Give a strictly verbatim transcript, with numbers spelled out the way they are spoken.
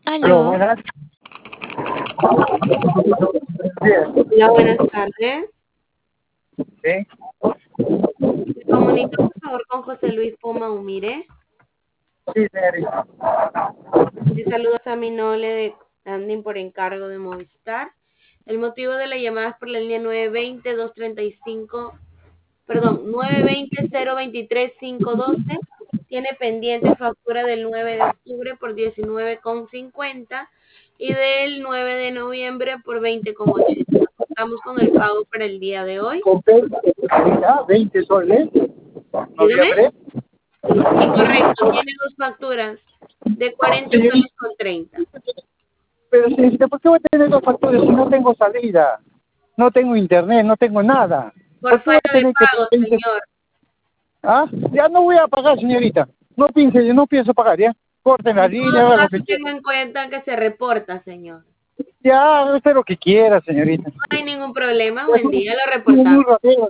Aló, Aló. buenas. Bien. Hola, buenas tardes. Sí, Me comunica, por favor, con José Luis Poma Humire. sí, señorita. Le saludos a mi Nole de Standing por encargo de Movistar. El motivo de la llamada es por la línea nueve dos cero, dos tres cinco, perdón, nueve dos cero, cero dos tres, cinco uno dos. Tiene pendiente factura del nueve de octubre por diecinueve con cincuenta y del nueve de noviembre por veinte con ochenta. Estamos con el pago para el día de hoy. Compré, señorita, veinte soles, Dígame. noviembre. Sí, correcto. Tiene dos facturas de cuarenta Señorita, soles con treinta. pero señorita, ¿por qué voy a tener dos facturas si no tengo salida? No tengo internet, no tengo nada. Por ¿Por qué voy a falta de tener que pago, veinte? señor. Ah, ya no voy a pagar, señorita. No piense, yo no pienso pagar, ¿ya? Corten la En línea, todo haga lo caso, que tenga quieran. en cuenta que se reporta, señor. Ya, usted lo que quiera, señorita. No hay ningún problema. Es Buen un, día, lo muy reportamos. ratero,